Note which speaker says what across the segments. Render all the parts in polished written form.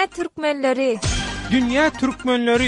Speaker 1: Dünya Türkmenleri.
Speaker 2: Dünya Türkmenleri.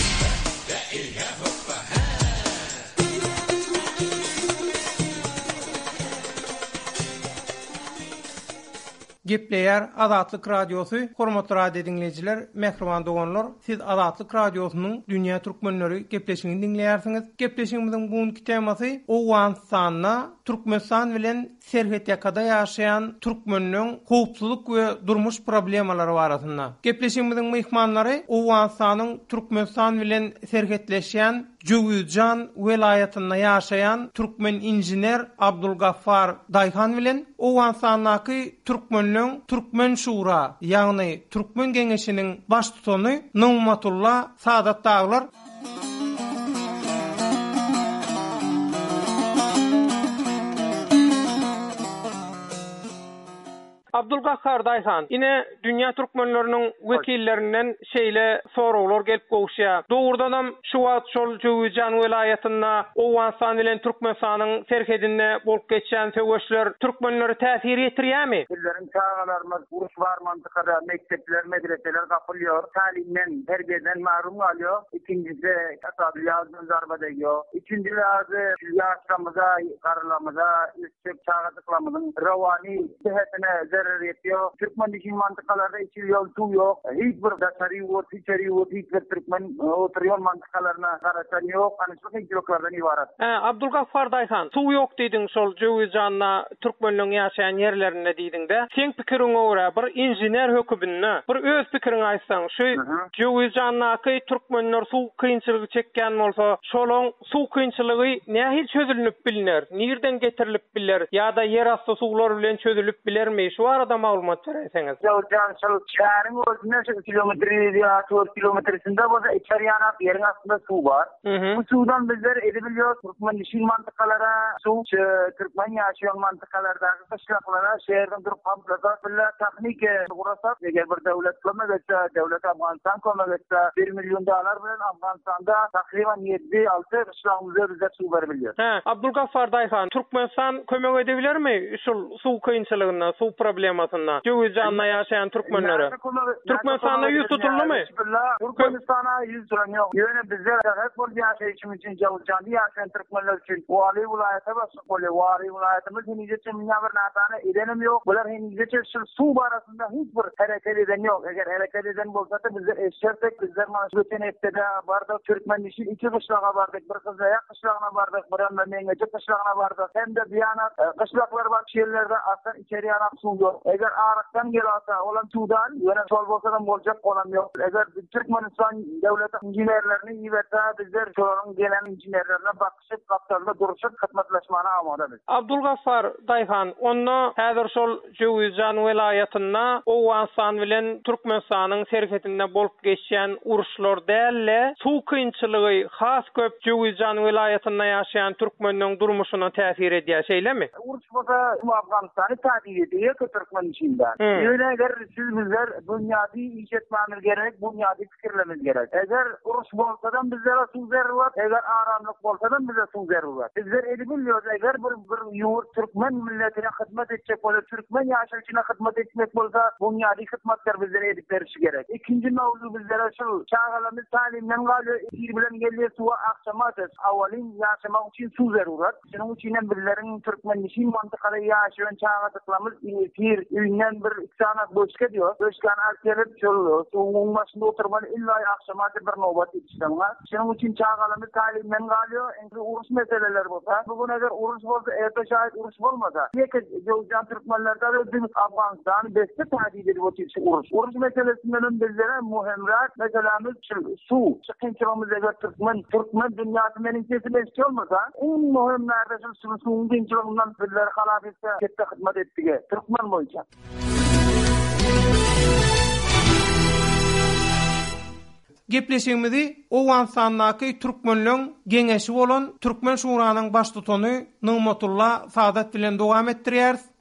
Speaker 2: Gepleyer Azatlyk Radiosu, hormatly radio dinleyijiler, mehriban doganlar, siz Azatlyk Radiosunyň Dünya Türkmenleri gepleşigini dinleýärsiňiz. Gepleşigimiziň bugünkü temasy Owganistanyna Türkmenistan bilen serhet ýakada ýaşaýan türkmenleriň howpsuzlyk we durmuş problemalary barasynda. Gepleşigimiziň mehmanlary Owganistanyň Türkmenistan bilen serhetleşýän Jowuzjan welaýatyna ýaşaýan türkmen inженер Abdulgaffar Dayhan bilen Owganistanyň türkmenleriň Türkmen Şura, ýagny Türkmen Geňeşiniň baş tutany Nurmatullah Sadat daglar. Abdulgaffar Dayhan, ine Dünya Türkmenleriniň wekillerinden şeýle soraglar gelip gowşýar. Dogurdanam şu wagt şol Jowuzjan welaýatyna Owganistan bilen Türkmenistanyň serhedinde bolup geçen töweşler türkmenleri täsir etdirýärmi?
Speaker 3: Bizlerin çağalarymyz uruş var mantykada mektepler, medreseler gapylýar, talimden, terbiyeden mahrum galýar. İkincisi asaby ýazgyn zarba degýär. Üçüncüsi ýaşlarymyza, garalarymyza, üstüp çağatyklarymyzyň rawany sehetine etýär. Türkmen dişin mantykalarda içil ýol suw ýok. Hiç bir daşary wurt, hiç bir Türkmen oturýan mantykalarına garaşan ýok. Ana şu hicroklardan ibarat.
Speaker 2: Abdulgaffar Dayhan, suw ýok diýdiň şol Jowuzjanna türkmenleriň ýaşaýan ýerlerinde diýdiň-de. Seň pikiriňe görä bir inженер hökümine bir öz pikiriňi aýtsaň, şu Jowuzjannaky türkmenler suw kynçylygy çekýän bolsa, şolaň suw kynçylygy nähil çözülüp bilinär? Nerden getirilip biler? Ýa-da yer asty suwlar bilen çözülüp bilermi? Şu arada maglumat bereseňiz.
Speaker 3: Jowuzjan şol şäheriň özüne kilometri ýa 4 kilometresinde bolsa içeri ýana ýeriň astynda suw bar. Bu suwdan bizler edebilýär Türkmen dişin mantykalara, suw Türkmen ýaşaýan mantykalardaky kışlaklara şäherden durup hamplasa billa technik gurasat eger bir döwlet kömek etse, döwlet Afganistan kömek etse $1 milyon bilen Afganistanda takriban 7-6 kışlagymyza bizler suw berebilýär.
Speaker 2: Abdulgaffar Dayhan, Türkmenistan kömek edebilermi şol suw kynçylygyna, suw problemasyna? Jowuzjanna ýaşaýan türkmenlere. Türkmenistanda ýüz tutuldymy?
Speaker 3: Türkmenistana ýüz tutan ýok. Ýöne bizler hep bol ýaşaýyşym üçin Jowuzjanny ýaşaýan türkmenler üçin Wali vilayaty başy bolýar. Wali vilayatymyz hinijeçe miňa bir natany edenim ýok. Bular hinijeçe şu suw barasynda hiç bir hereket eden ýok. Eger hereket eden bolsa-da bizler eşersek, bizler mana şu geçen hepde barda Türkmen dişi iki kışlaga bardyk. Bir Kızılaya kışlagına bardyk, bir anda Meňeçe kışlagına bardyk. Hem de biýana kışlaklar bar şeýerlerde aslan içeri ýanak suw ýok. Eger araqdan gelýärse, olan suwdan ýöne sol bolsa-da boljak bolan ýok. Eger Türkmenistan döwleti inженерlerini ýiberse, bizler şolaryň gelen inженерlerine bakyşyp, gapdarda duruşyp hyzmatlaşmana amadabyz.
Speaker 2: Abdulgaffar Dayhan, onda häzir şol Jowuzjan welaýatyna Owganistan bilen Türkmenistanyň serhetinde bolup geçýän uruşlar dälle, suw kynçylygy has köp Jowuzjan welaýatyna ýaşaýan türkmenleriň durmuşyna täsir edýär, şeýlemi?
Speaker 3: Uruş bolsa Afganistany täsir edýär Türkmen içinde. Ýöne eger siz bizler dünýäde iş etmemiz gerek, dünýäde pikirlememiz gerek. Eger uruş bolsa-da bizlere suw zerret, eger aramlyk bolsa-da bize suw zerret. Bizler edebilýär, eger bir ýurt Türkmen milletine hyzmat etjek bolsa, Türkmen ýaşaýyşyna hyzmat etmek bolsa, dünýäde hyzmatlar bizlere edip berişi gerek. İkinji mawzu bizlere şu çağalarymyz talimden galýar, ýer bilen gelýär suwa akşamat, awalyn ýaşamak üçin suw zerret. Şonuň üçin bizleriň Türkmen dişin mantykada ýaşaýan çağatyklarymyz ýer üýünden bir iksanat boşka diyor. Boşkan arkelet şol suwun başynda oturman illa akşamat bir nobat ýetişýär. Şonuň üçin çağalarymyz talimden galýar, endi uruş meseleleri bolsa, bugun eger uruş bolsa, erta şaýat uruş bolmasa, ýeke Jowuzjan türkmenlerde özümiz Afganistan beste tähdid edip oturýar uruş. Uruş meselesinden bizlere muhimrak meselemiz suw. Çykynçylygymyz eger Türkmen dünýäsi meniň sesime eşitmese, en muhim näde şu suwun kynçylygyndan bizler halap etse, ketde hyzmat etdik Türkmen boýunça.
Speaker 2: Gepleşigimizi Owganistanyň türkmenleriň geňeşi bolan Türkmen Şuranyň baş tutany Nurmatullah Sadat bilen dowam etdirýäris.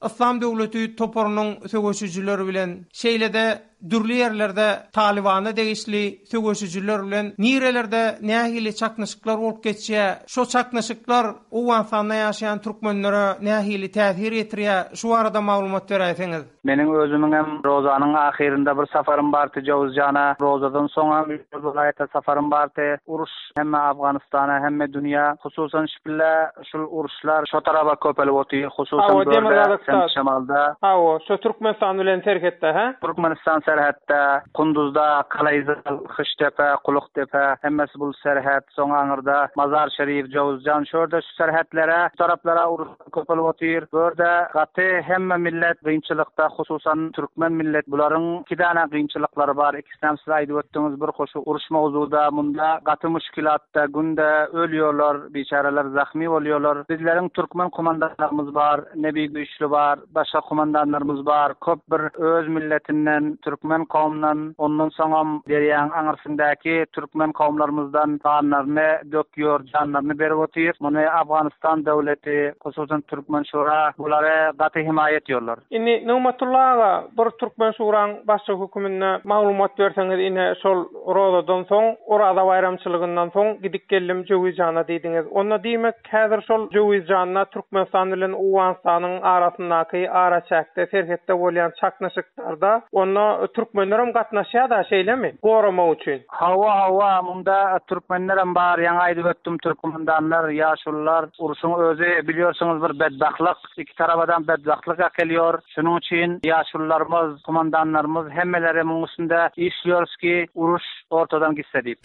Speaker 2: İslam döwleti toporunyň söwüşüjüleri bilen şeýlede dürli yerlerde Talibana degişli söwüşüjüler bilen nirelerde nähili çaknaşyklar bolup geçýär. Şo çaknaşyklar o wansanda ýaşaýan türkmenlere nähili täsir etdirýär. Şu arada maglumat beräýsiňiz.
Speaker 3: Meniň özümiň hem rozanyň ahirinde bir safarym bardy Jowuzjana. Rozadan soňra bir vilayata safarym bardy. Uruş hemme Afganistana hemme dünýä, hususan şipille şol uruşlar şo tarafa köpelip otyr, hususan bölde şemalda.
Speaker 2: Awo, şo Türkmenistan bilen terhetde, ha?
Speaker 3: Türkmenistan serhette, Kunduzda, Kalayzal, Xıştepe, Kuluktepe, hemmesi bu serhet, soňra aňyrda Mazar Şerif, Jowuzjan, şorda şu serhetlere, şu taraplara uruş köpelip otyr. Börde gaty hemme millet gynçylykda, hususan Türkmen millet, bularyň iki dana gynçylyklary bar. İkisinden siz aýdyp ötdiňiz bir hoşu uruş mawzuda, munda gaty müşkilatda günde ölýärler, biçaralar zahmi bolýarlar. Bizleriň Türkmen komandanlarymız bar, Nebi Güýçli bar, başga komandanlarymız bar. Köp bir öz milletinden, Türkmen kawmyndan, ondan soňam derýän aňyrsyndaky Türkmen kawmlarymızdan kanlaryny dökýär, janlaryny berip otyr. Muny Afganistan döwleti, hususan Türkmen şura bulary gaty himaýa etýärler.
Speaker 2: Indi Nigmatullaha bir Türkmen şuraň başçy hökümine maglumat berseňiz, ine şol rozadan soň, orada bayramçylygyndan soň gidip geldim Jowuzjana diýdiňiz. Onda diýmek häzir şol Jowuzjana Türkmenistan bilen Uganistanyň arasyndaky ara çäkde serhetde bolýan çaknaşyklarda onda türkmenler hem gatnaşýar da şeýlemi? Gorama üçin.
Speaker 3: Hawa munda türkmenler hem bar. Ýa aýdyp ötdüm türkmendanlar, ýaşullar uruşyň özü bilýärsiňiz bir bedbahlyk, iki tarafadan bedbahlyk gelýär. Şunuň üçin ýaşullarymız, komandanlarymız hemmeleri muňusunda işliyoruz ki uruş ortadan gitse diýip.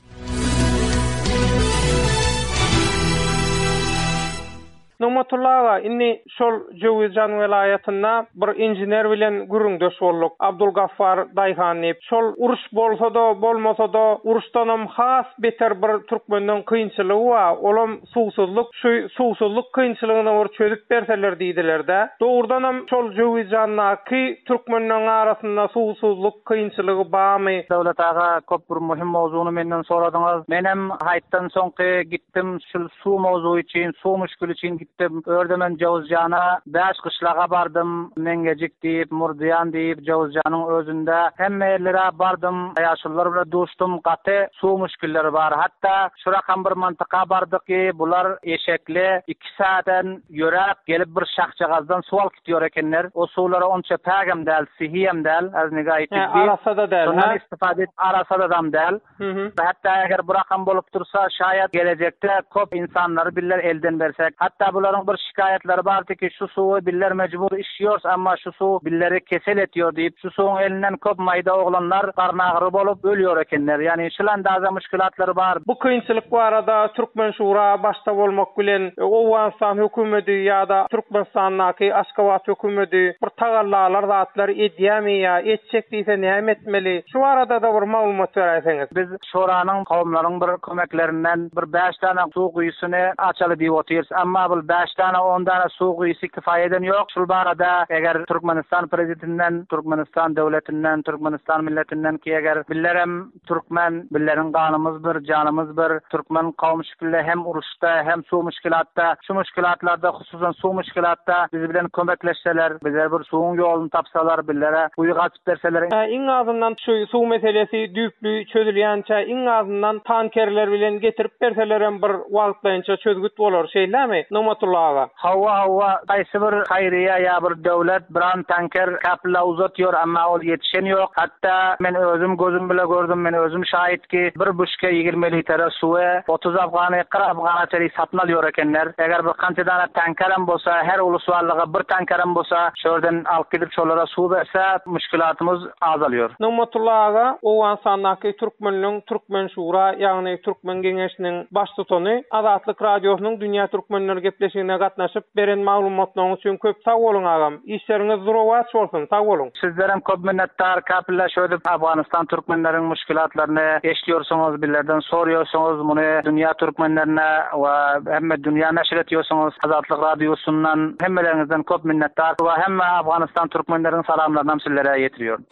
Speaker 2: Nigmatullaha inni şol Jowuzjan welaýatynda bir injener bilen gürüňdeş bolduk. Abdulgaffar Daýhanyp. Şol uruş bolsa da bolmasa da uruşdanam has beter bir türkmenden kynçylygy var. Olam suwsuzlyk, şu suwsuzlyk kynçylygyna or çözüp berseler diýdiler-de. Dogrudanam şol Jowuzjanaky türkmenler arasynda suwsuzlyk kynçylygy barmy?
Speaker 3: Dowlat aga köp bir muhim mawzuny menden soradyňyz. Menem haýtdan soňky gitdim şu suw mawzuy üçin, suw müşkili üçin gitdim. Ördemen Jowuzjana 5 kışlaga bardım. Mengejik diýip, Murdiýan diýip Jowuzjanyň özünde hemme ýerlere bardım. Ýaşullar bilen dostum, gaty suw müşkilleri bar. Hatda şu rakam bir mantyka bardyky, bular eşekli 2 saatdan ýörek gelip bir şahçagazdan suw alyp gitýär ekenler. O suwlara onça pägem däl, sihiýem däl, aznyga aýtyp.
Speaker 2: Arasada däl, ha?
Speaker 3: Istifade arasada dam däl. Hatda eger bu rakam bolup tursa, şaýat gelecekde köp insanlary biller elden bersek. Hatda bularyň bir şikaýetleri bardy ki, şu suwy biller mejbur işýär, amma şu suw billeri kesel etýär diýip, şu suwyň elinden köp maýda oglanlar garnagry bolup ölýär ekenler. Ýani şulanda azam müşkilatlary bar.
Speaker 2: Bu kynçylyk barada Türkmen şura başta bolmak bilen Owanstan hökümeti ýa-da Türkmenistanyň Aşgabat hökümeti bir tagallar zatlar edýärmi ýa etjek diýse näme etmeli? Şu arada da bir maglumat beräýsiňiz.
Speaker 3: Biz şuranyň kawmlaryň bir kömeklerinden bir 5 dana suw guýusyny açaly diýip otyrys, amma bu 5 dana 10 dana suw guýusy kifaýeden ýok. Şol barada eger Türkmenistan prezidentinden, Türkmenistan döwletinden, Türkmenistan milletinden ki eger billerem Türkmen, billerin ganymyz bir, janymyz bir, Türkmen kawmy şekilde hem uruşda hem suw müşkilatda, şu müşkilatlarda hususan suw müşkilatda biz bilen kömekleşseler, bize bir suwun ýoluny tapsalar, billere uýy gaçyp berseler.
Speaker 2: Iň azyndan şu suw meselesi düýplü çözülýänçe, iň azyndan tankerler bilen getirip berseler hem bir wagtlaýynça çözgüt bolar şeýlemi? Nigmatullaha.
Speaker 3: Hawa gaýsy bir haýrýa ýa bir döwlet biran tanker kapla uzatýar, amma ol ýetişen ýok. Hatda men özüm gözüm bilen gördüm, men özüm şahit ki bir buşka 20 litre suwy 30 afgany 40 afganaçary satyn alýar ekenler. Eger bir kança dana tankerim bolsa, her uluslarlyga bir tankerim bolsa, şordan alyp gidip şolara suw berse, müşkilatymyz azalýar.
Speaker 2: Nigmatullaha Owansanaky Türkmenliň Türkmen şura, ýagny Türkmen geňeşiniň baş tutany Azatlyk radiosynyň dünýä türkmenleri gepleşigine gatnaşyp beren maglumatlaryň üçin köp sag bolun agam. İşleriňiz zurowat bolsun, sag bolun.
Speaker 3: Sizlerem köp minnettar. Kapilla şöyle Afganistan Türkmenleriň müşkilatlaryny eşdiýärsiňiz, billerden sorýarsyňyz, muny dünýä türkmenlerine we hemme dünýä näşr etýärsiňiz. Azatlyk radiosundan hemmeleringizden köp minnettar we hemme Afganistan türkmenleriň salamlaryny sizlere ýetirýär.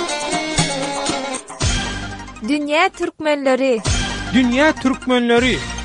Speaker 1: Dünya Türkmenleri.
Speaker 2: Dünya Türkmenleri.